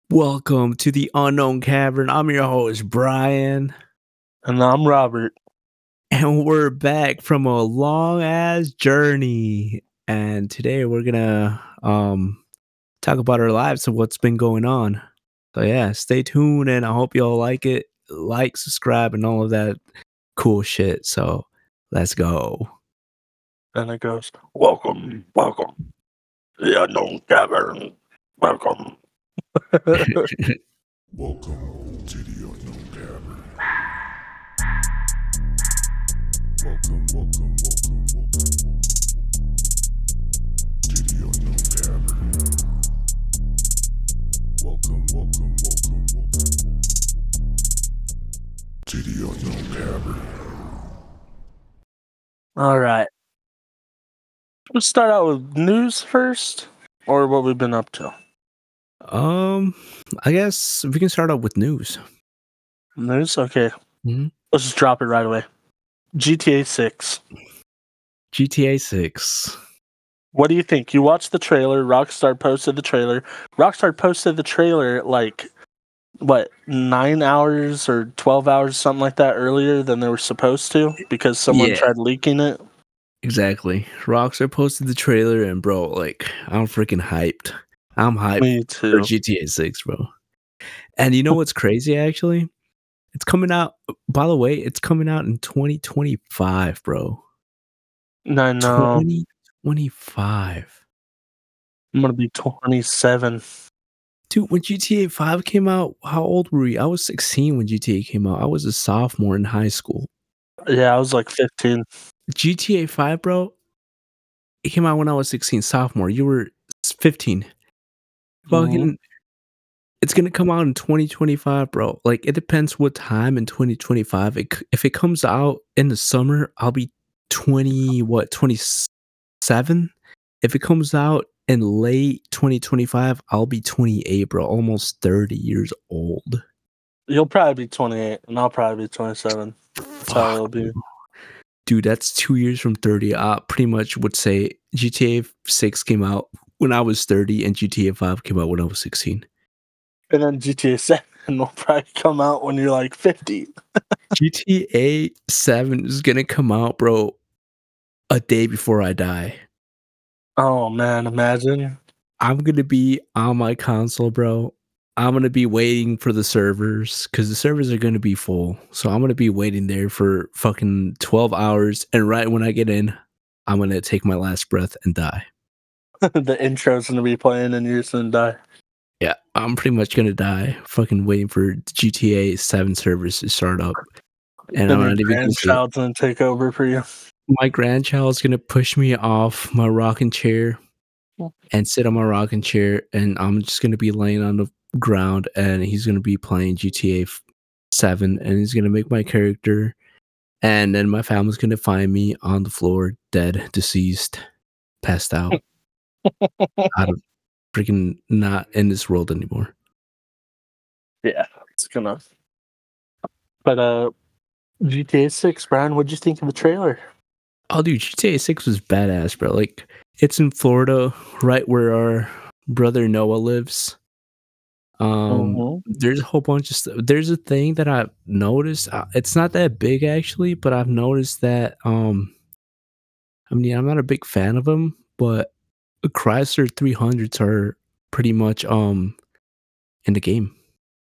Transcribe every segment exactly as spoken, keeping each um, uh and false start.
Welcome to the Unknown Cavern. I'm your host, Brian, And I'm Robert. and we're back from a long ass journey. And today we're gonna um talk about our lives and what's been going on. So yeah, stay tuned, and I hope y'all like it. Like, subscribe, and all of that cool shit. So let's go. And it goes, Welcome, welcome to the Unknown Cavern. Welcome. Welcome to the Unknown Cavern. Welcome, welcome, welcome, welcome, welcome, to the Unknown Cavern. Welcome, welcome, welcome, welcome, welcome, to the Unknown Cavern. All right. Let's start out with news first, or what we've been up to. Um, I guess we can start out with news. News? Okay. Mm-hmm. Let's just drop it right away. G T A six. G T A six. What do you think? You watched the trailer. Rockstar posted the trailer. Rockstar posted the trailer like, what, nine hours or twelve hours, something like that, earlier than they were supposed to because someone Yeah. tried leaking it. Exactly. Rockstar posted the trailer, and bro, like, I'm freaking hyped. I'm hyped Me for too. G T A six, bro. And you know what's crazy, actually? It's coming out, by the way, it's coming out in twenty twenty-five, bro. I know. twenty twenty-five. I'm gonna be twenty-seven. Dude, when G T A five came out, how old were we? I was sixteen when G T A came out. I was a sophomore in high school. Yeah, I was like fifteen. G T A five, bro, it came out when I was sixteen, sophomore. You were fifteen. Fucking, Mhm. it's gonna come out in twenty twenty-five, bro. Like, it depends what time in twenty twenty-five. It, c- if it comes out in the summer, I'll be twenty, what, twenty-seven? If it comes out in late twenty twenty-five, I'll be twenty-eight, bro. Almost thirty years old. You'll probably be twenty-eight, and I'll probably be twenty-seven. That's how it'll be. Dude, that's two years from thirty. I pretty much would say G T A six came out when I was thirty, and G T A five came out when I was sixteen. And then G T A seven will probably come out when you're like fifty. G T A seven is gonna come out, bro, a day before I die. Oh man, imagine. I'm gonna be on my console, bro. I'm gonna be waiting for the servers because the servers are gonna be full. So I'm gonna be waiting there for fucking twelve hours. And right when I get in, I'm gonna take my last breath and die. The intro's gonna be playing and you're just gonna die. Yeah, I'm pretty much gonna die fucking waiting for G T A seven servers to start up. And Then I'm your not even gonna see it. grandchild's gonna take over for you. My grandchild's gonna push me off my rocking chair and sit on my rocking chair, and I'm just gonna be laying on the ground, and he's gonna be playing G T A seven, and he's gonna make my character, and then my family's gonna find me on the floor, dead, deceased, passed out, out of freaking not in this world anymore. Yeah, it's gonna. But uh, G T A six, Brian, what'd you think of the trailer? Oh, dude, G T A six was badass, bro. Like, it's in Florida, right where our brother Noah lives. Um, Mhm. there's a whole bunch of stuff. There's a thing that I've noticed. uh, It's not that big actually, but I've noticed that. Um, I mean, I'm not a big fan of them, but the Chrysler three hundreds are pretty much um in the game.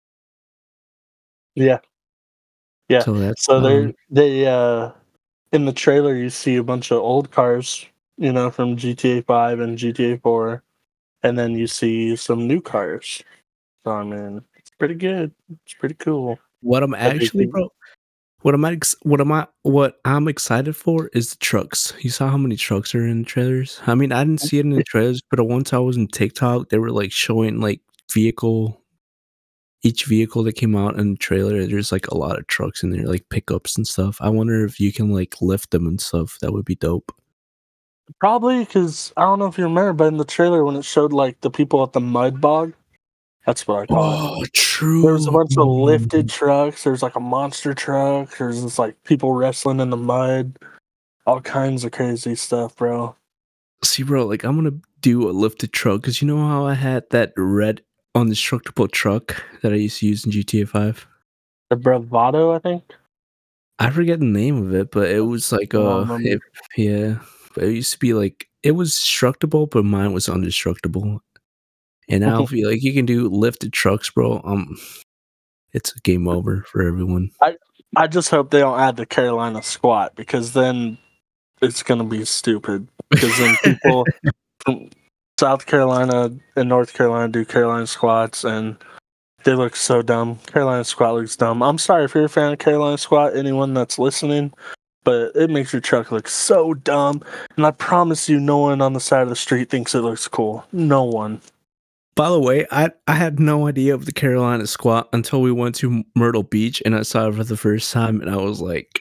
Yeah, yeah. So that's So they're um they uh in the trailer you see a bunch of old cars, you know, from G T A five and G T A four, and then you see some new cars. So I mean, it's pretty good. It's pretty cool. what I'm I think actually, we- bro. What am I? Ex- what am I? What I'm excited for is the trucks. You saw how many trucks are in the trailers? I mean, I didn't see it in the trailers, but once I was in TikTok, they were like showing like vehicle, each vehicle that came out in the trailer. There's like a lot of trucks in there, like pickups and stuff. I wonder if you can like lift them and stuff. That would be dope. Probably because I don't know if you remember, but in the trailer when it showed like the people at the mud bog, that's what I call it. Oh, true. There was a bunch of lifted trucks. There's like a monster truck. There's just like people wrestling in the mud. All kinds of crazy stuff, bro. See, bro, like I'm gonna do a lifted truck because you know how I had that red indestructible truck that I used to use in G T A five. The Bravado, I think. I forget the name of it, but it was like I don't uh, remember. it, yeah, but it used to be like it was destructible, but mine was indestructible. And now, if you like, you can do lifted trucks, bro. Um, it's a game over for everyone. I just hope they don't add the Carolina squat because then it's gonna be stupid. Because then people from South Carolina and North Carolina do Carolina squats and they look so dumb. Carolina squat looks dumb. I'm sorry if you're a fan of Carolina squat, anyone that's listening, but it makes your truck look so dumb. And I promise you, no one on the side of the street thinks it looks cool. No one. By the way, I I had no idea of the Carolina squat until we went to Myrtle Beach and I saw it for the first time, and I was like,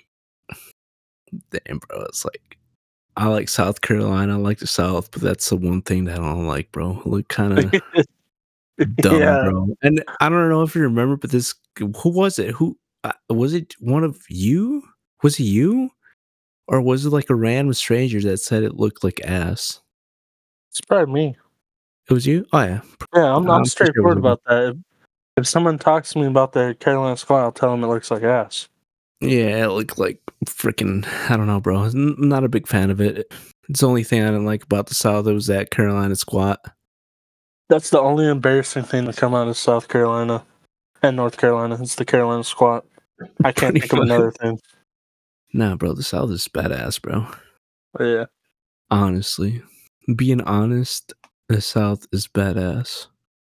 "Damn, bro!" It's like I like South Carolina, I like the South, but that's the one thing that I don't like, bro. It look kind of dumb, Yeah. bro. And I don't know if you remember, but this who was it? Who uh, was it? One of you? Was it you? Or was it like a random stranger that said it looked like ass? It's probably me. It was you? Oh yeah. Yeah, I'm, I'm I'm pretty sure it was straightforward you. about that. If, if someone talks to me about the Carolina squat, I'll tell them it looks like ass. Yeah, it looked like freaking. I don't know, bro. I'm not a big fan of it. It's the only thing I didn't like about the South. It was that Carolina squat. That's the only embarrassing thing to come out of South Carolina and North Carolina. It's the Carolina squat. I can't Pretty think of much. another thing. Nah, bro. The South is badass, bro. But yeah. Honestly, being honest, the South is badass.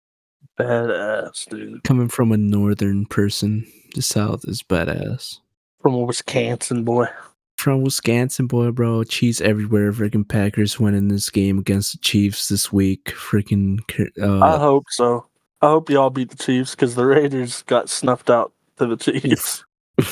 Badass, dude. Coming from a northern person, the South is badass. From Wisconsin, boy. From Wisconsin, boy, bro. Cheese everywhere. Freaking Packers winning this game against the Chiefs this week. Freaking. Uh, I hope so. I hope y'all beat the Chiefs because the Raiders got snuffed out to the Chiefs.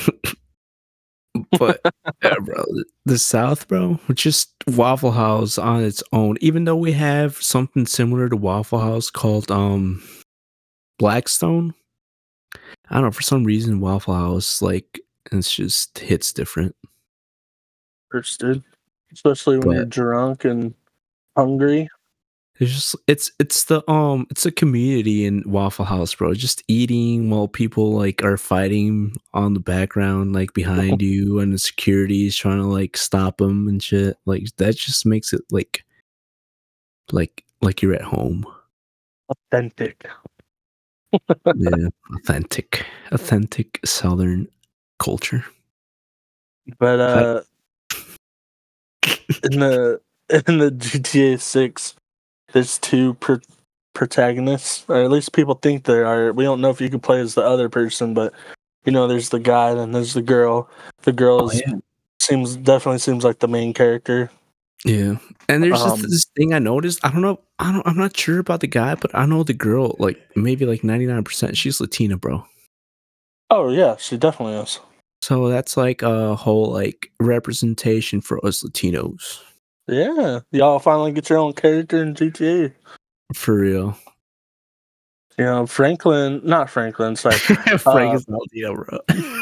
But yeah, bro, the South, bro, just Waffle House on its own. Even though we have something similar to Waffle House called um Blackstone, I don't know, for some reason Waffle House, like, it's just hits different. First, dude. Especially when But- you're drunk and hungry. It's just it's it's the um it's a community in Waffle House, bro. Just eating while people like are fighting on the background, like behind you, and the security is trying to like stop them and shit. Like that just makes it like like like you're at home. Authentic. Yeah, authentic, authentic Southern culture. But uh in the in the G T A six, there's two pro- protagonists, or at least people think there are. We don't know if you can play as the other person, but you know, there's the guy and there's the girl. The girl Oh, is, yeah. seems definitely seems like the main character. Yeah, and there's Um, this, this thing I noticed. I don't know. I don't. I'm not sure about the guy, but I know the girl. Like maybe like ninety-nine percent. She's Latina, bro. Oh yeah, she definitely is. So that's like a whole like representation for us Latinos. Yeah, y'all finally get your own character in G T A. For real. You know, Franklin, not Franklin. Sorry, Frank Uh, is Latino, bro.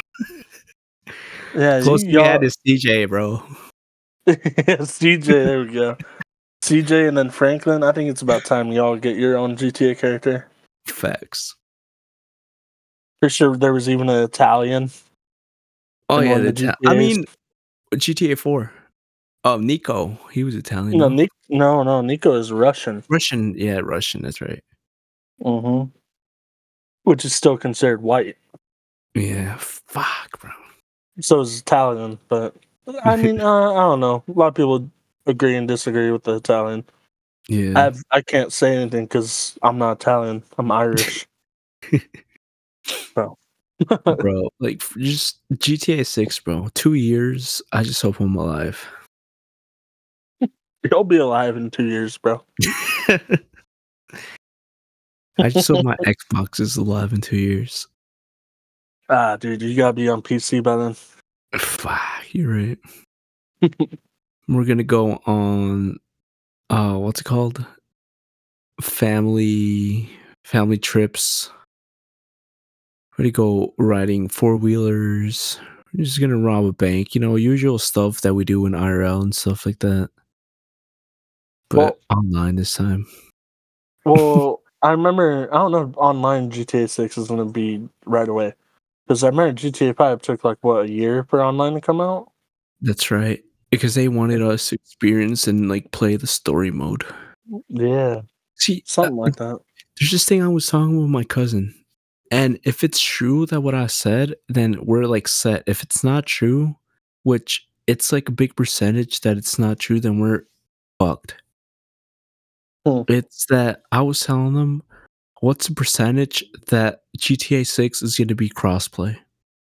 yeah, Close you, we y'all. had is C J, bro. Yeah, C J, there we go. C J and then Franklin. I think it's about time y'all get your own G T A character. Facts. For sure, there was even an Italian. Oh in yeah, one the of the Ita- I G T As. mean G T A four. Oh, Nico, he was Italian. No, No, Nick, no, no, Nico is Russian. Russian. Yeah, Russian. That's right. Mm-hmm. Which is still considered white. Yeah, fuck, bro. So is Italian, but I mean, uh, I don't know. A lot of people agree and disagree with the Italian. Yeah. I've, I can't say anything because I'm not Italian. I'm Irish. So, Bro, like f- just G T A six, bro. Two years. I just hope I'm alive. you'll be alive in two years, bro. I just hope my Xbox is alive in two years. Ah, dude, you gotta be on P C by then. Fuck, you're right. We're gonna go on. Uh, what's it called? Family family trips. We're gonna go riding four wheelers. We're just gonna rob a bank. You know, usual stuff that we do in I R L and stuff like that. But Well- online this time. Well, I remember. I don't know if online G T A six is going to be right away because I remember G T A five took like what a year for online to come out. That's right. Because they wanted us to experience and like play the story mode. Yeah, See, uh, something like that. there's this thing I was talking with my cousin, and if it's true that what I said, then we're like set. If it's not true, which it's like a big percentage that it's not true, then we're fucked. Hmm. It's that I was telling them, what's the percentage that G T A six is going to be crossplay?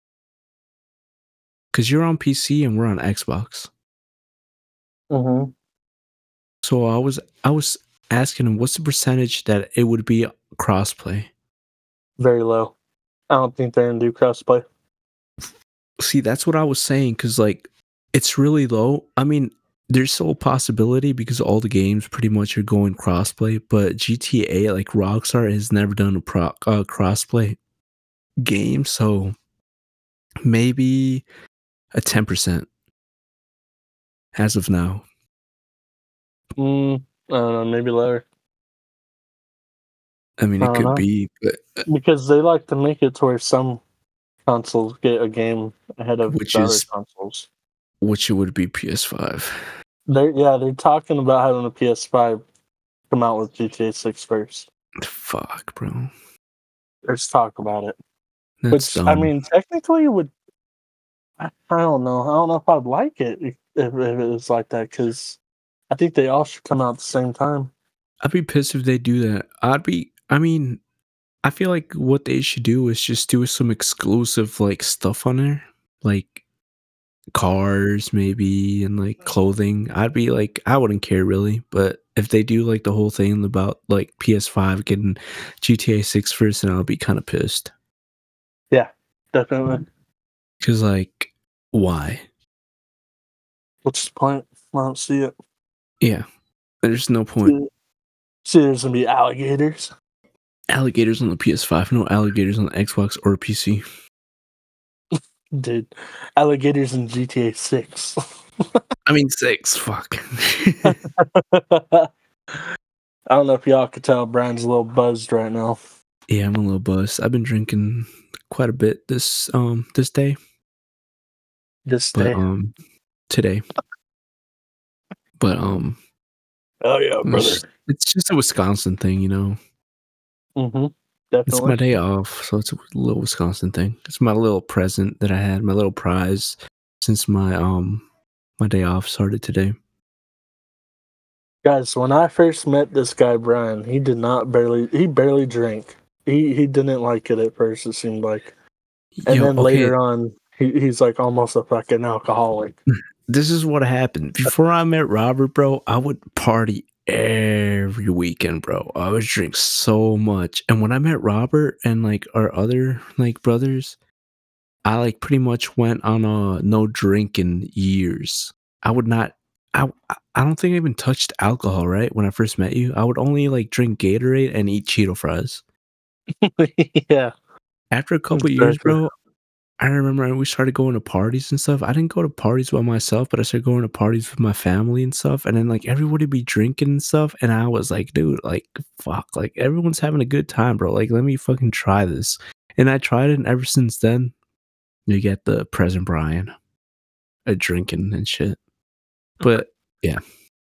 Because you're on P C and we're on Xbox. Mm-hmm. So I was I was asking him, what's the percentage that it would be crossplay? Very low. I don't think they're gonna do crossplay. See, that's what I was saying, because like it's really low. I mean, there's still a possibility because all the games pretty much are going crossplay, but G T A, like Rockstar, has never done a pro uh, crossplay game, so maybe a ten percent as of now. Mm, I don't know, maybe lower. I mean, I it don't could know. be, but Because they like to make it to where some consoles get a game ahead of which the other is consoles. which it would be P S five. They're yeah, they're talking about having a P S five come out with G T A six first. Fuck, bro. There's talk about it. That's Which dumb. I mean, technically, it would I, I don't know. I don't know if I'd like it if, if it was like that because I think they all should come out at the same time. I'd be pissed if they do that. I'd be. I mean, I feel like what they should do is just do some exclusive like stuff on there, like cars maybe and like clothing. I'd be like, I wouldn't care really, but if they do like the whole thing about like P S five getting G T A six first, then I'll be kind of pissed. Yeah, definitely. Cause like, why? What's the point? I don't see it. Yeah, there's no point. See, see there's gonna be alligators. Alligators on the P S five, no alligators on the Xbox or P C. Dude, alligators in G T A six. I mean six. Fuck. I don't know if y'all could tell Brian's a little buzzed right now. Yeah, I'm a little buzzed. I've been drinking quite a bit this um this day, This but day. um today. But um, Oh yeah, brother. it's, it's just a Wisconsin thing, you know. Mm-hmm. It's my Definitely. day off, so it's a little Wisconsin thing. It's my little present that I had, my little prize, since my um my day off started today. Guys, when I first met this guy Brian, he did not barely he barely drank. He he didn't like it at first, it seemed like. And Yo, then okay, later on he, he's like almost a fucking alcoholic. this is what happened. Before I met Robert, bro, I would party every weekend, bro. I would drink so much. And when I met Robert and like our other like brothers, I like pretty much went on a no drink in years. I would not I I don't think I even touched alcohol, right? When I first met you, I would only like drink Gatorade and eat Cheeto fries. Yeah. After a couple years, Exactly. bro, I remember we started going to parties and stuff. I didn't go to parties by myself, but I started going to parties with my family and stuff. And then like everybody be drinking and stuff. And I was like, dude, like fuck, like everyone's having a good time, bro. Like let me fucking try this. And I tried it, and ever since then, you get the present Brian, a drinking and shit. But yeah,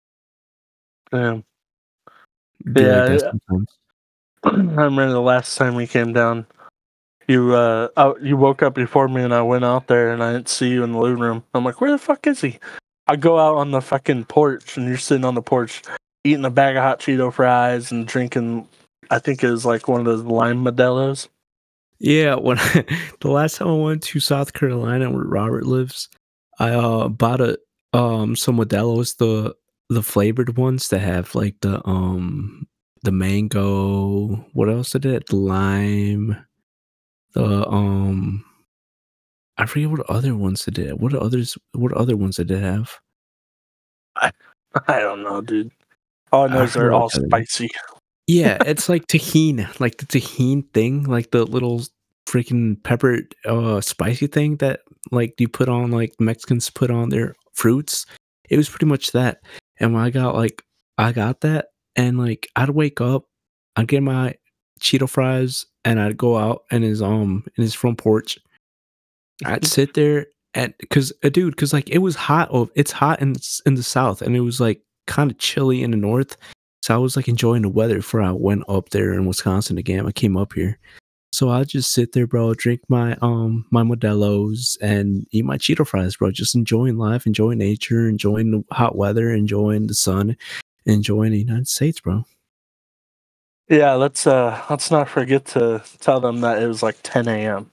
Yeah. be like Yeah. that sometimes. I remember the last time we came down. You uh out, you woke up before me and I went out there and I didn't see you in the living room. I'm like, where the fuck is he? I go out on the fucking porch and you're sitting on the porch eating a bag of hot Cheeto fries and drinking I think it was like one of those lime Modelo's. Yeah, when I, the last time I went to South Carolina where Robert lives, I uh bought a um some Modelo's, the the flavored ones that have like the um the mango. What else did it? The lime. The um I forget what other ones it did. What others? What other ones did it have? I, I don't know, dude. All I know I is they're forget what all that is. spicy. Yeah, it's like tahini, like the tahini thing, like the little freaking pepper uh spicy thing that like you put on, like Mexicans put on their fruits. It was pretty much that. And when I got like I got that, and like I'd wake up, I'd get my Cheeto fries and I'd go out in his um in his front porch. I'd sit there and because uh, dude, because like it was hot. Oh, it's hot in the s- in the south, and it was like kind of chilly in the north. So I was like enjoying the weather before I went up there in Wisconsin again. I came up here. So I just sit there, bro, drink my um my Modelo's and eat my Cheeto fries, bro. Just enjoying life, enjoying nature, enjoying the hot weather, enjoying the sun, enjoying the United States, bro. Yeah, let's uh let's not forget to tell them that it was like ten a.m.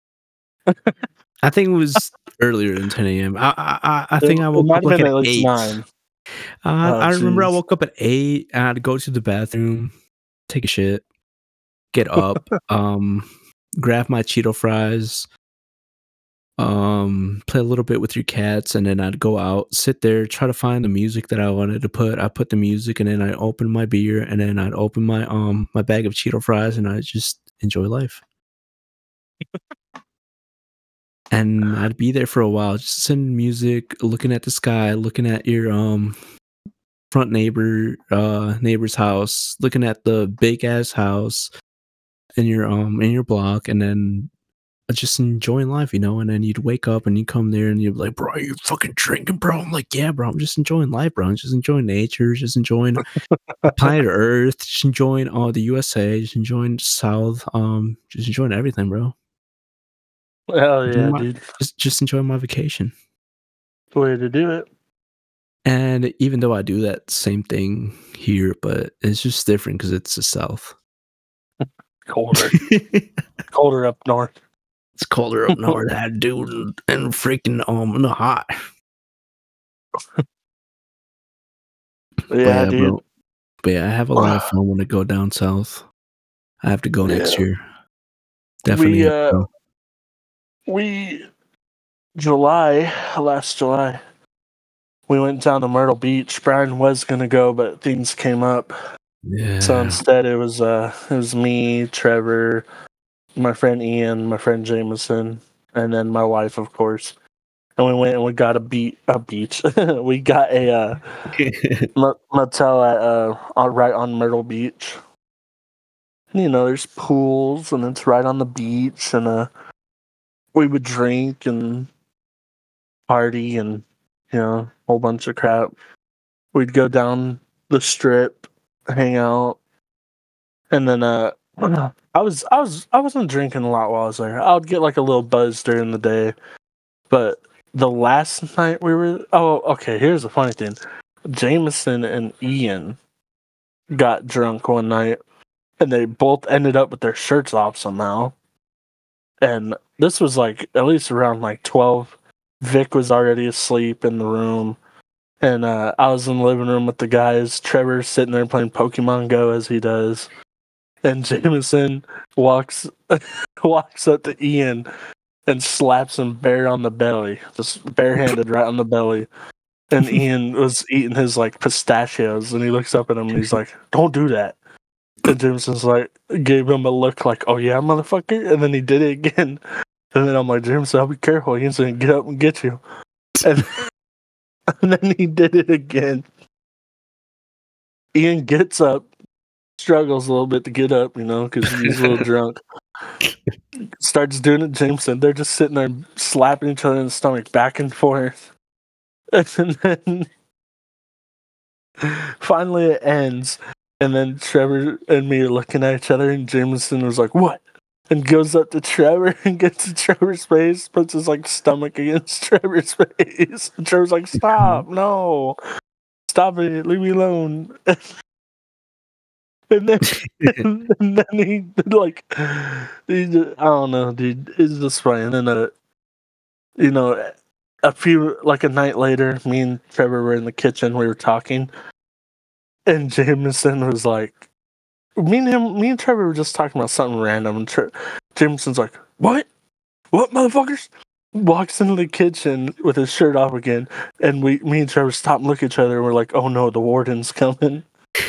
I think it was earlier than ten a m. I I I I It, think I it woke might up have like been at at least eight. nine. Uh, Oh, I remember I jeez. woke up at eight. And I'd go to the bathroom, take a shit, get up, um, grab my Cheeto fries, um, play a little bit with your cats, and then I'd go out, sit there, try to find the music that I wanted to put. I put the music, and then I open my beer, and then I'd open my um my bag of Cheeto fries, and I just enjoy life. And I'd be there for a while, just sending music, looking at the sky, looking at your um front neighbor uh neighbor's house, looking at the big ass house in your um in your block, and then just enjoying life, you know. And then you'd wake up and you come there and you'd be like, bro, are you fucking drinking, bro? I'm like, yeah, bro, I'm just enjoying life, bro. I'm just enjoying nature, just enjoying the planet Earth, just enjoying all the U S A, just enjoying the South, um, just enjoying everything, bro. Hell Enjoying yeah, my, dude. just just enjoying my vacation. The way to do it. And even though I do that same thing here, but it's just different because it's the South. Colder. It's Colder up north. colder up north, that dude, and, and freaking um in the hot. But Yeah, yeah, dude. bro. But yeah, I have a lot of fun when I go down south. I have to go next Yeah. year. Definitely We have to uh go. we July last July we went down to Myrtle Beach. Brian was gonna go, but things came up. So Yeah. instead it was uh it was me, Trevor, my friend Ian, my friend Jameson, and then my wife, of course. And we went and we got a beat a beach. We got a uh, mo- motel at uh on, right on Myrtle Beach. And, you know, there's pools and it's right on the beach, and uh, we would drink and party and you know a whole bunch of crap. We'd go down the strip, hang out, and then uh, I was I was I wasn't drinking a lot while I was there. I would get like a little buzz during the day, but the last night we were oh okay. Here's the funny thing: Jameson and Ian got drunk one night, and they both ended up with their shirts off somehow. And this was like at least around like twelve. Vic was already asleep in the room, and uh, I was in the living room with the guys. Trevor's sitting there playing Pokemon Go as he does, and Jameson walks walks up to Ian and slaps him bare on the belly, just barehanded right on the belly. And Ian was eating his like pistachios, and he looks up at him and he's like, "Don't do that." And Jameson's like, gave him a look like, "Oh yeah, motherfucker," and then he did it again. And then I'm like, "Jameson, I'll be careful. He's gonna get up and get you." And, and then he did it again. Ian gets up, struggles a little bit to get up, you know, because he's a little drunk. Starts doing it, Jameson. They're just sitting there slapping each other in the stomach back and forth. And then finally it ends. And then Trevor and me are looking at each other, and Jameson was like, "What?" And goes up to Trevor and gets to Trevor's face, puts his like stomach against Trevor's face. And Trevor's like, "Stop, no. Stop it, leave me alone." And then, and then he like, he just, I don't know, dude. It's just funny. And then, uh, you know, a few like a night later, me and Trevor were in the kitchen. We were talking, and Jameson was like, me and him, me and Trevor were just talking about something random. And Tre- Jameson's like, "What? What, motherfuckers?" Walks into the kitchen with his shirt off again, and we, me and Trevor, stop and look at each other, and we're like, "Oh no, the warden's coming."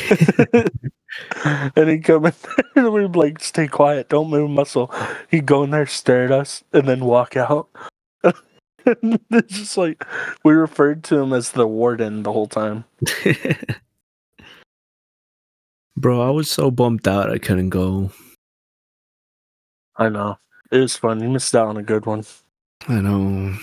And he'd come in there, and we'd like, "Stay quiet, don't move a muscle." He'd go in there, stare at us, and then walk out. And it's just like, we referred to him as the warden the whole time. Bro, I was so bummed out I couldn't go. I know. It was fun. You missed out on a good one. I know.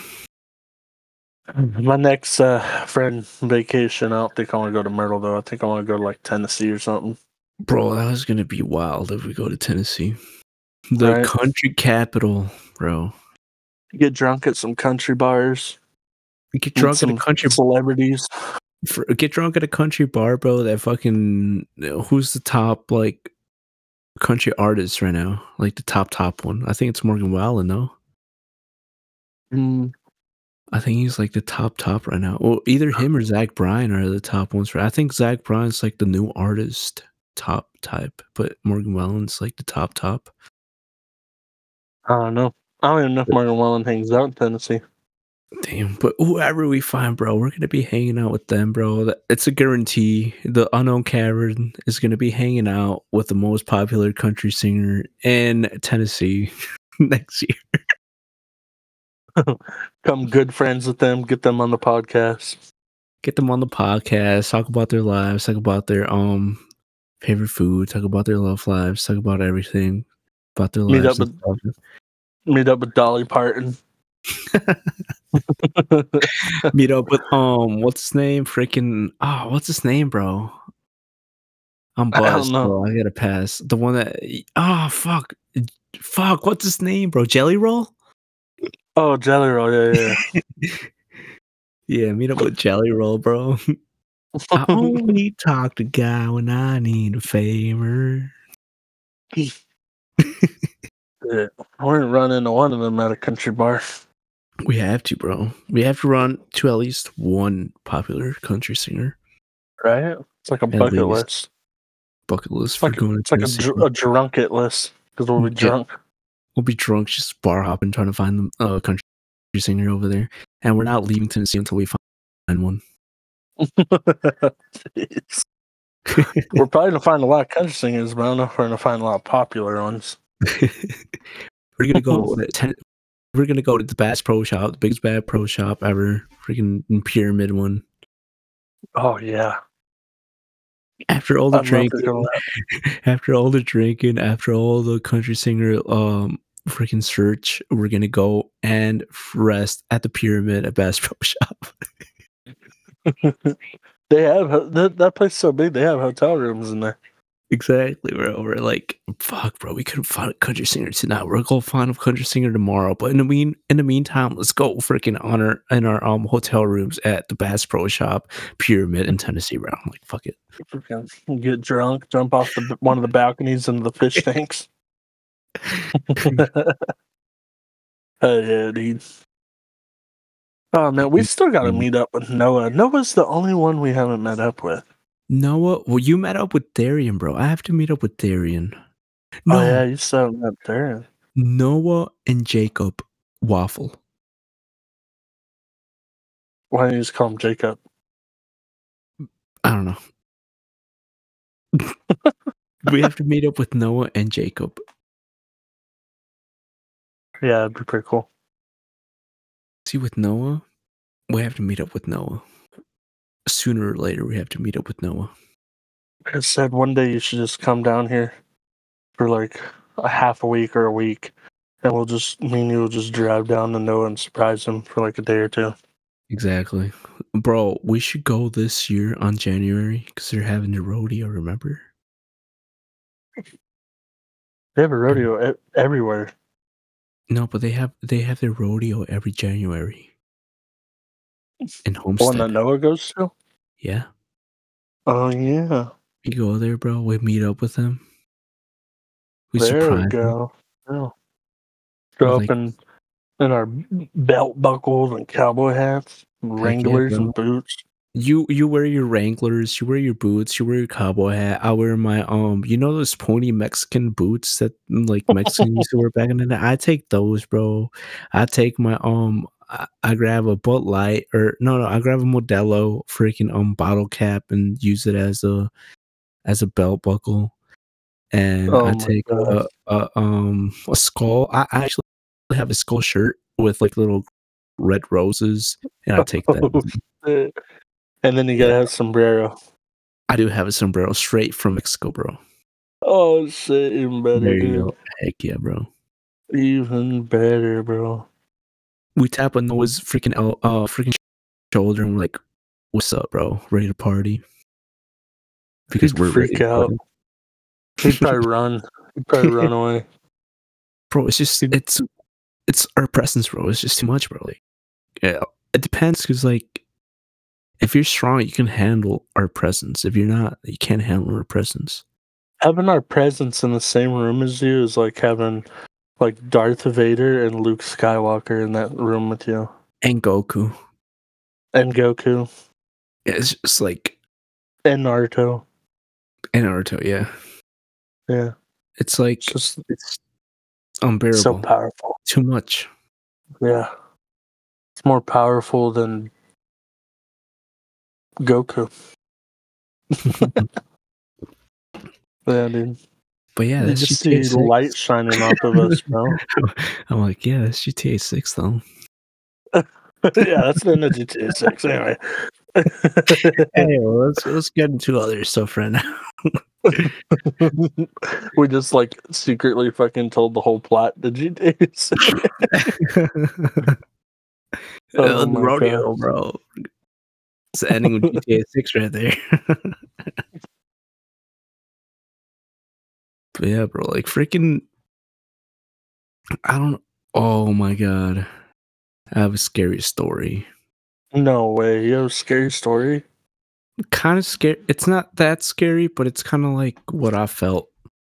My next uh, friend vacation, I don't think I want to go to Myrtle, though. I think I want to go to, like, Tennessee or something. Bro, that was gonna be wild if we go to Tennessee. The Right. country capital, bro. Get drunk at some country bars. Get Meet drunk at a some country celebrities. for, get drunk at a country bar, bro. That fucking who's the top like country artist right now? Like the top top one. I think it's Morgan Wallen, no? Mm, I think he's like the top top right now. Well, either him or Zach Bryan are the top ones. I think Zach Bryan's like the new artist top type, but Morgan Wallen's like the top top. I don't know. I don't even know if Morgan Wallen hangs out in Tennessee. Damn, but whoever we find, bro, we're gonna be hanging out with them, bro. It's a guarantee. The Unknown Cavern is gonna be hanging out with the most popular country singer in Tennessee next year. Become good friends with them. Get them on the podcast. Get them on the podcast, talk about their lives, talk about their um favorite food, talk about their love lives, talk about everything about their Meet lives. up and stuff. Meet up with Dolly Parton. Meet up with um, what's his name? Freaking oh, what's his name, bro? I'm I don't buzzed, know. bro. I gotta pass. The one that oh fuck, fuck. What's his name, bro? Jelly Roll. Oh, Jelly Roll. Yeah, yeah. Yeah, meet up with Jelly Roll, bro. I only talk to guy when I need a favor. Yeah. We're gonna run into one of them at a country bar. We have to, bro. We have to run to at least one popular country singer. Right? It's like a At bucket least. list. Bucket list It's for like, going it's like a, to dr- a drunket list because we'll be Yeah. drunk. We'll be drunk, just bar hopping, trying to find the uh, country singer over there. And we're not leaving Tennessee until we find one. Jeez. We're probably gonna find a lot of country singers, but I don't know if we're gonna find a lot of popular ones. We're gonna go. to ten, we're gonna go to the Bass Pro Shop, the biggest Bass Pro Shop ever. Freaking Pyramid one. Oh yeah. After all the I'd love to drinking, go after all the drinking, after all the country singer um freaking search, we're gonna go and rest at the Pyramid at Bass Pro Shop. They have that, that place is so big. They have hotel rooms in there. Exactly, bro. We're like, fuck, bro. We couldn't find a country singer tonight. We're gonna find a country singer tomorrow. But in the mean, in the meantime, let's go freaking on our in our um hotel rooms at the Bass Pro Shop, Pyramid in Tennessee, bro. I'm like, fuck it. Freaking get drunk, jump off the one of the balconies into the fish tanks. Oh yeah, dude. Oh man, we still got to meet up with Noah. Noah's the only one we haven't met up with. Noah, well, you met up with Darian, bro. I have to meet up with Darian. No, Oh yeah, you still haven't met there. Noah and Jacob Waffle. Why don't you just call him Jacob? I don't know. We have to meet up with Noah and Jacob. Yeah, that'd be pretty cool. See, with Noah, we have to meet up with Noah. Sooner or later, we have to meet up with Noah. I said one day you should just come down here for like a half a week or a week, and we'll just me and you will just drive down to Noah and surprise him for like a day or two. Exactly. Bro, we should go this year on January because they're having the rodeo, remember? They have a rodeo e- everywhere. No, but they have they have their rodeo every January. In The Homestead. one that Noah goes to? Yeah. Oh yeah. We go there, bro. We meet up with them. We there we surprise them. go. Yeah. Show Like- up in in our belt buckles and cowboy hats, Wranglers bro. and boots. You you wear your Wranglers, you wear your boots, you wear your cowboy hat. I wear my um, you know those pointy Mexican boots that mm, like Mexicans used to wear back in the day. I take those, bro. I take my um, I, I grab a Bud Light or no no, I grab a Modelo freaking um bottle cap and use it as a as a belt buckle, and Oh I my take a, God. a um a skull. I I actually have a skull shirt with like little red roses, and I take that. with me. And then you gotta have sombrero. I do have a sombrero straight from Mexico, bro. Oh shit, even better, There you dude. go. Heck yeah, bro. Even better, bro. We tap on Noah's freaking el- uh freaking shoulder and we're like, "What's up, bro? Ready to party?" Because He'd we're ready freak to out. party. He'd probably run. He'd probably run away. Bro, it's just He'd- it's it's our presence, bro. It's just too much, bro. Like, yeah, it depends because like if you're strong, you can handle our presence. If you're not, you can't handle our presence. Having our presence in the same room as you is like having like Darth Vader and Luke Skywalker in that room with you. And Goku. And Goku. Yeah, it's just like And Naruto. and Naruto, yeah. Yeah. It's like It's just it's unbearable. so powerful. Too much. Yeah. It's more powerful than Goku. Yeah, dude. But yeah, You that's just G T A see six. light shining off of us, bro. I'm like, yeah, that's G T A six though. Yeah, that's the G T A six anyway. Hey, well, let's let's get into other stuff right now. We just like secretly fucking told the whole plot to G T A six. Oh, Oh the my rodeo, God. bro. It's the ending with G T A six right there. But yeah, bro, like freaking I don't oh my god. I have a scary story. No way. You have a scary story? Kind of scary. It's not that scary, but it's kind of like what I felt.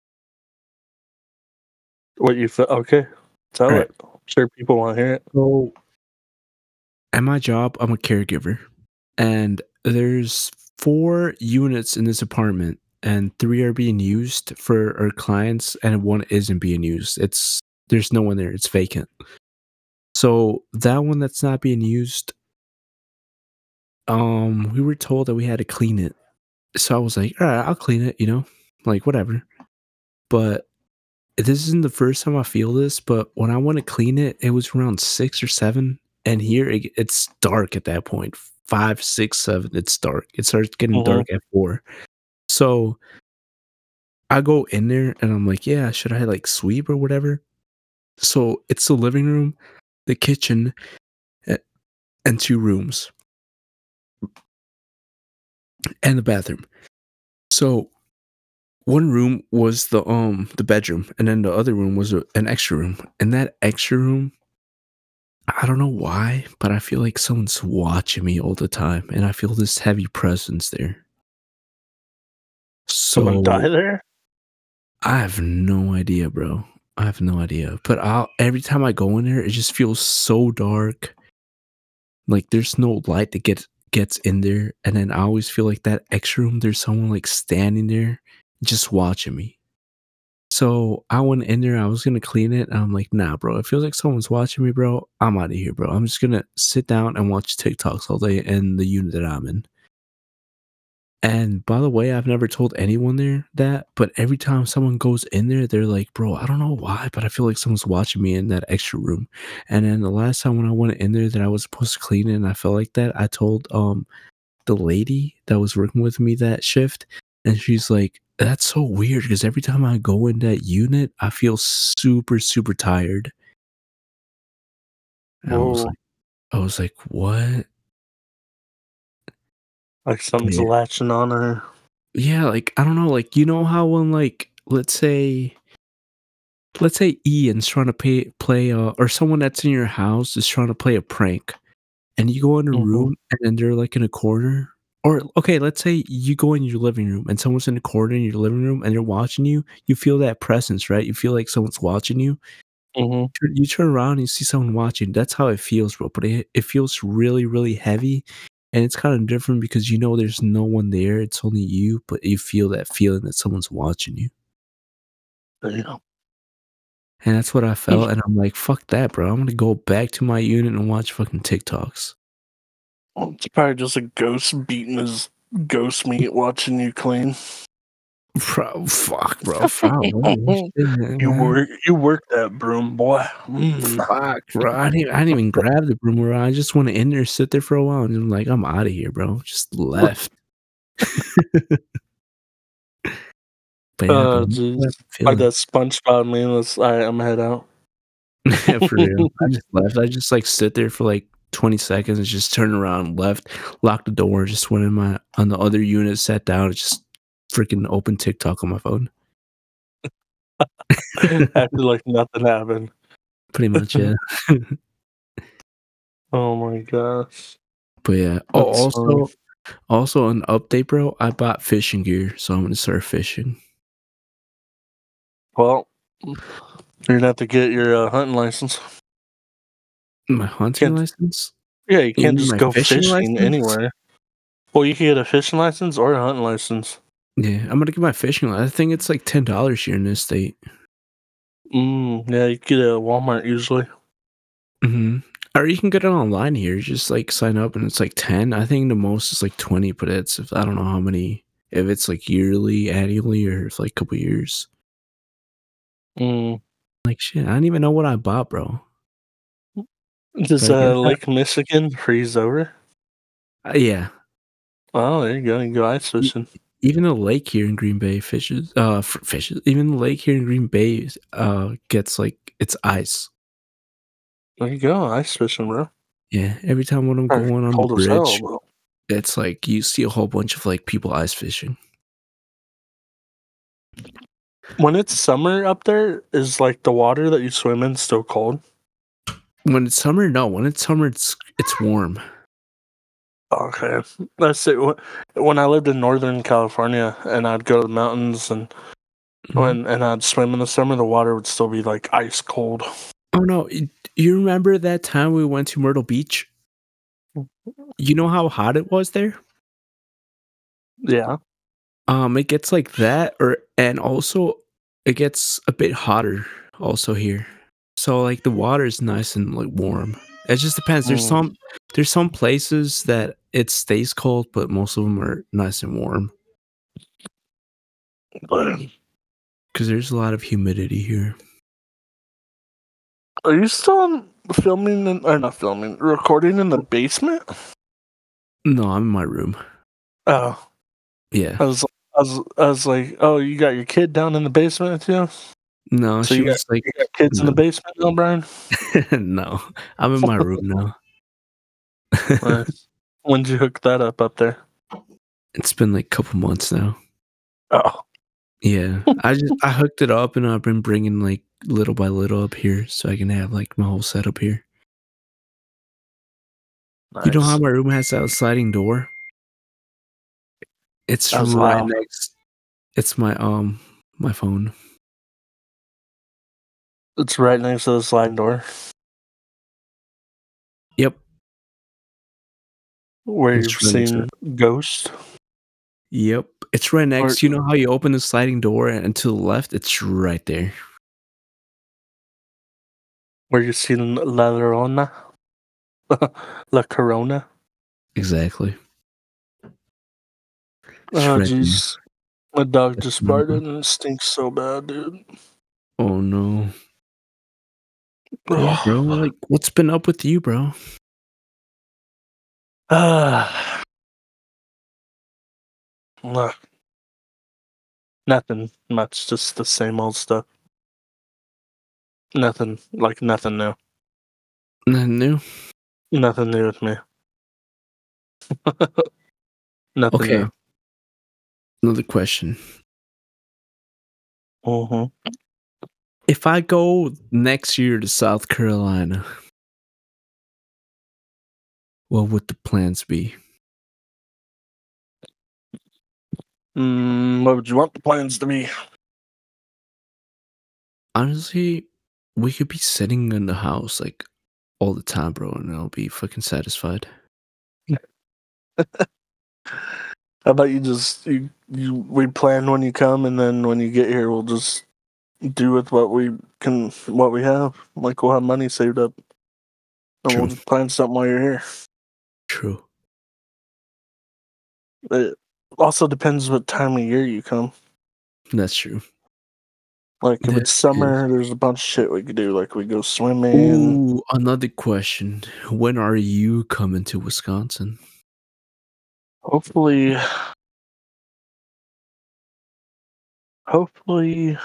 What you feel? Okay. Tell Right. it. I'm sure people want to hear it. So at my job, I'm a caregiver. And there's four units in this apartment, and three are being used for our clients, and one isn't being used. It's there's no one there, it's vacant. So that one that's not being used, um, we were told that we had to clean it. So I was like, all right, I'll clean it, you know, like whatever. But this isn't the first time I feel this, but when I want to clean it, it was around six or seven. And here it, it's dark at that point. Five, six, seven, it's dark. It starts getting Mhm. dark at four. So I go in there and I'm like, yeah, should I like sweep or whatever? So it's the living room, the kitchen, a- and two rooms. And the bathroom. So one room was the um the bedroom, and then the other room was a, an extra room. And that extra room, I don't know why, but I feel like someone's watching me all the time, and I feel this heavy presence there. Someone So die there? I have no idea, bro. I have no idea. But I'll every time I go in there, it just feels so dark. Like there's no light that gets gets in there, and then I always feel like that extra room, there's someone like standing there, just watching me. So I went in there, I was gonna clean it, and I'm like, nah, bro. It feels like someone's watching me, bro. I'm out of here, bro. I'm just gonna sit down and watch TikToks all day in the unit that I'm in. And by the way, I've never told anyone there that, but every time someone goes in there, they're like, bro, I don't know why, but I feel like someone's watching me in that extra room. And then the last time when I went in there that I was supposed to clean it and I felt like that, I told um the lady that was working with me that shift, and she's like, that's so weird because every time I go in that unit, I feel super, super tired. And I was Whoa. like, I was like, what? Like something's Yeah. latching on her. Yeah, like I don't know, like you know how when like let's say let's say Ian's trying to pay, play uh, or someone that's in your house is trying to play a prank, and you go in a Mhm. room and then they're like in a corner. Or okay, let's say you go in your living room and someone's in a corner in your living room and they're watching you. You feel that presence, right? You feel like someone's watching you. Mhm. Tur- You turn around and you see someone watching. That's how it feels, bro. But it, it feels really, really heavy. And it's kind of different because you know there's no one there. It's only you, but you feel that feeling that someone's watching you. Damn. And that's what I felt. And I'm like, fuck that, bro. I'm going to go back to my unit and watch fucking TikToks. It's probably just a ghost beating his ghost meat watching you clean. Bro, fuck, bro. Fuck, bro. Shit, You man. work you work that broom, boy. Mm. Fuck, bro. I didn't, I didn't even grab the broom, bro. I just went in there, sit there for a while, and I'm like, I'm out of here, bro. Just left. But yeah, bro, Oh, that's what jeez. I'm Like feeling. that SpongeBob meme was, "Alright, Imma head out." For real. I just left. I just, like, sit there for, like, twenty seconds and just turn around, left, locked the door, just went in my on the other unit, sat down, and just freaking opened TikTok on my phone. Acted like nothing happened. Pretty much, yeah. Oh my gosh. But yeah. Oh, That's funny. also also an update, bro, I bought fishing gear, so I'm gonna start fishing. Well, you're gonna have to get your, uh, hunting license. My hunting Can't license? Yeah, you You can't mean just my go fishing fishing license? anywhere. Well, you can get a fishing license or a hunting license. Yeah, I'm gonna get my fishing li I think it's, like, ten dollars here in this state. Mm, yeah, you get it at Walmart usually. Mhm. Or you can get it online here, just, like, sign up and it's, like, ten. I think the most is, like, twenty, but it's if I don't know how many if it's, like, yearly, annually, or if, like, couple years. Mm. Like, shit, I don't even know what I bought, bro. Does, But I guess uh, I Lake Michigan freeze over? Uh, yeah. Oh, there you go, you can go ice E fishing. even the lake here in Green Bay fishes uh, f fishes even the lake here in Green Bay is uh, gets, like it's ice. There you go, ice fishing, bro. Yeah, every time when I'm Probably going on the cold as hell, bridge, though. it's like you see a whole bunch of, like, people ice fishing. When it's summer up there, is, like, the water that you swim in still cold? When it's summer, no, when it's summer, it's it's warm. Okay, that's it. Wh when I lived in Northern California and I'd go to the mountains and Mhm. when and I'd swim in the summer, the water would still be, like, ice cold. Oh, no, y you remember that time we went to Myrtle Beach? You know how hot it was there? Yeah. Um, it gets like that or and also it gets a bit hotter also here. So, like, the water is nice and, like, warm. It just depends. There's Mm. some there's some places that it stays cold, but most of them are nice and warm. 'Cause there's a lot of humidity here. Are you still on filming in or not filming, recording in the basement? No, I'm in my room. Oh. Yeah. I was I was I was like, "Oh, you got your kid down in the basement with you?" No, So she you got was like you got kids in no. the basement now, Brian? No, I'm in my room now. Nice. When'd you hook that up up there? It's been, like, couple months now. Oh. Yeah. I just I hooked it up, and I've been bringing, like, little by little up here so I can have, like, my whole setup here. You know how Nice. my room has that sliding door? It's That was right loud. next it's my, um, my phone. It's right next to the sliding door? Yep. Where It's you've right next to seen it. ghosts? Yep. It's right Or next you know how you open the sliding door and to the left? It's right there. where you seen La Llorona? La Corona? Exactly. It's Oh, right there. jeez. My dog That's just my farted room. and it stinks so bad, dude. Oh, no. Yeah, bro, Ugh. like, what's been up with you, bro? Ah. Ugh. Nothing much, just the same old stuff. Nothing, like, nothing new. Nothing new? Nothing new with me. Nothing Okay. new. Another question. Mhm. If I go next year to South Carolina what would the plans be? Mm, what would you want the plans to be? Honestly, we could be sitting in the house, like, all the time, bro, and I'll be fucking satisfied. How about you just you you we plan when you come, and then when you get here, we'll just do with what we can what we have. Like, we'll have money saved up, and we'll True. just plan something while you're here. True. It also depends what time of year you come. That's true. Like, if That it's is summer, there's a bunch of shit we could do, like, we go swimming. Ooh, another question. When are you coming to Wisconsin? Hopefully hopefully,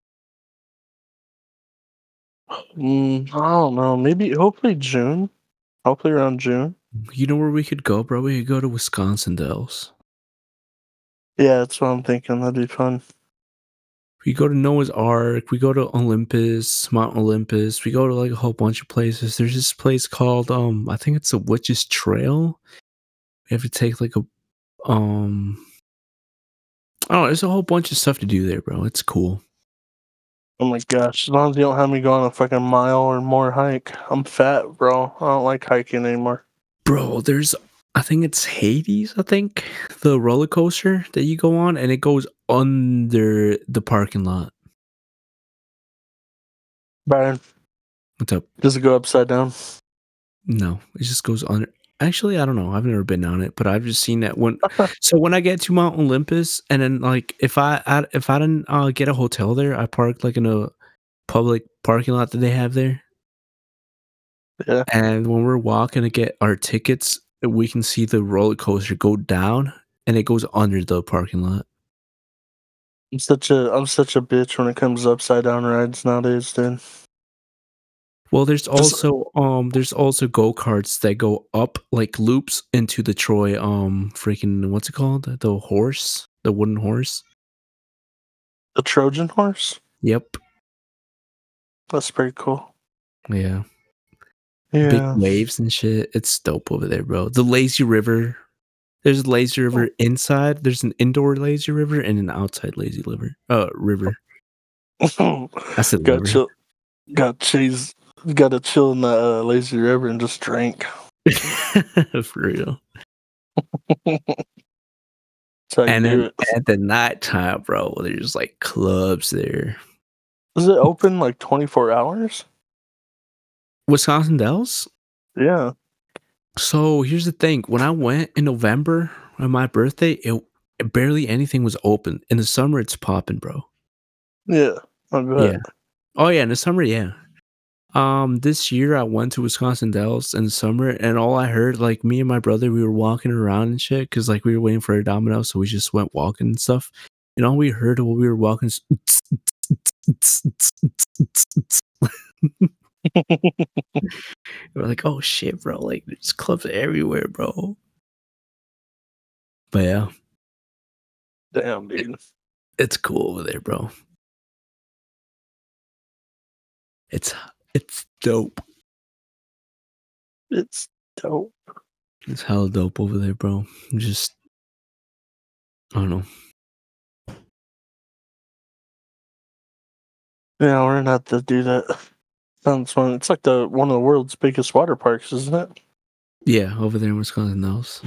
mm, I don't know. Maybe hopefully June. Hopefully around June. You know where we could go, bro? We could go to Wisconsin Dells. Yeah, that's what I'm thinking. That'd be fun. We go to Noah's Ark. We go to Olympus, Mount Olympus. We go to like a whole bunch of places. There's this place called um, I think it's a Witch's Trail. We have to take like a um, oh, there's a whole bunch of stuff to do there, bro. It's cool. Oh my gosh! As long as you don't have me go on a fucking mile or more hike, I'm fat, bro. I don't like hiking anymore. Bro, there's I think it's Hades, I think. The roller coaster that you go on and it goes under the parking lot. Brian, What's up? does it go upside down? No, it just goes under. Actually, I don't know. I've never been on it, but I've just seen that when. So when I get to Mount Olympus, and then like if I, I if I didn't uh, get a hotel there, I park like in a public parking lot that they have there. Yeah. And when we're walking to get our tickets, we can see the roller coaster go down, and it goes under the parking lot. I'm such a I'm such a bitch when it comes to upside down rides nowadays, dude. Well, there's Just- also um there's also go-karts that go up like loops into the Troy um freaking what's it called? The horse, the wooden horse. The Trojan horse? Yep. That's pretty cool. Yeah. Yeah. Big waves and shit. It's dope over there, bro. The lazy river. There's a lazy river inside. There's an indoor lazy river and an outside lazy river. Uh river. I said got river. chill, got cheese, got to chill in the uh, lazy river and just drink. For real. So And do then it. at the nighttime, bro, there's like clubs there. Is it open like twenty-four hours? Wisconsin Dells? Yeah. So here's the thing. When I went in November on my birthday, it, it barely anything was open. In the summer, it's popping, bro. Yeah. I bet. Yeah. Oh yeah, in the summer, yeah. Um, this year I went to Wisconsin Dells in the summer, and all I heard, like me and my brother, we were walking around and shit, because like we were waiting for a domino, so we just went walking and stuff. And all we heard while we were walking, is we're like, oh shit, bro! Like there's clubs everywhere, bro. But yeah, Damn, dude. it's cool over there, bro. It's it's dope. It's dope. It's hella dope over there, bro. I'm just, I don't know. Yeah, we're gonna have to do that. Sounds fun. It's like the one of the world's biggest water parks, isn't it? Yeah, over there in Wisconsin Dells.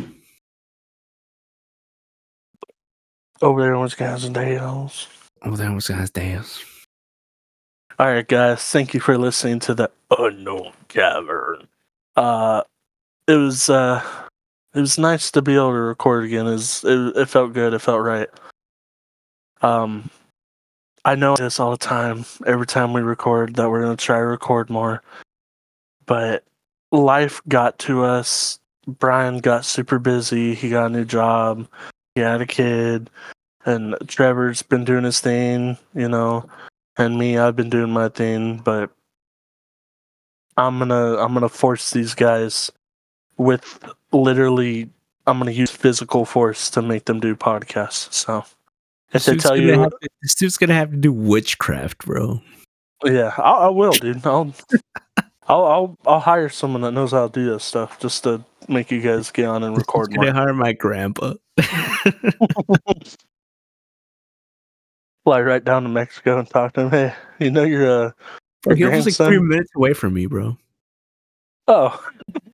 Over there in Wisconsin Dells. Over there in Wisconsin Dells. All right, guys. Thank you for listening to the Unknown Cavern. Uh, it was uh, it was nice to be able to record again. It, was, it, it felt good. It felt right. Um, I know this all the time. Every time we record, that we're gonna try to record more, but life got to us. Brian got super busy. He got a new job. He had a kid, and Trevor's been doing his thing, you know. And me, I've been doing my thing, but I'm gonna I'm gonna force these guys with literally I'm gonna use physical force to make them do podcasts. So if they tell you, have to, this dude's gonna have to do witchcraft, bro. yeah, I, I will, dude. I'll, I'll I'll I'll hire someone that knows how to do this stuff just to make you guys get on and record I'm gonna more. hire my grandpa. Fly right down to Mexico and talk to him. Hey, you know you're uh, Bro, your he was like grandson? three minutes away from me, bro. Oh.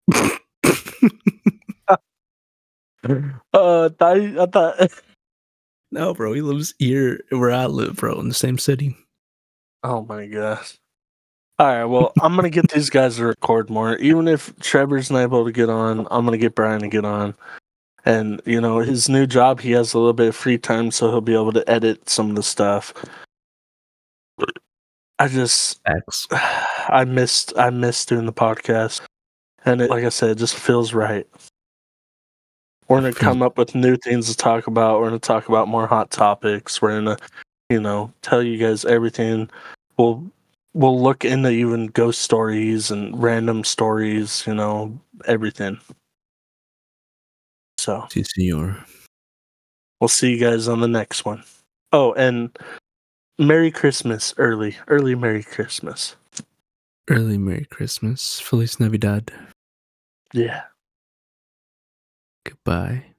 uh, I, I thought. No, bro, he lives here where I live, bro, in the same city. Oh my gosh. All right, well, I'm gonna get these guys to record more. Even if Trevor's not able to get on, I'm gonna get Brian to get on. And you know, his new job, he has a little bit of free time, so he'll be able to edit some of the stuff. I just, X. I missed, I missed doing the podcast, and it, like I said, it just feels right. We're gonna come up with new things to talk about. We're gonna talk about more hot topics. We're gonna you know, tell you guys everything. We'll we'll look into even ghost stories and random stories, you know, everything. So Si, senor. we'll see you guys on the next one. Oh, and Merry Christmas early. Early Merry Christmas. Early Merry Christmas. Feliz Navidad. Yeah. Goodbye.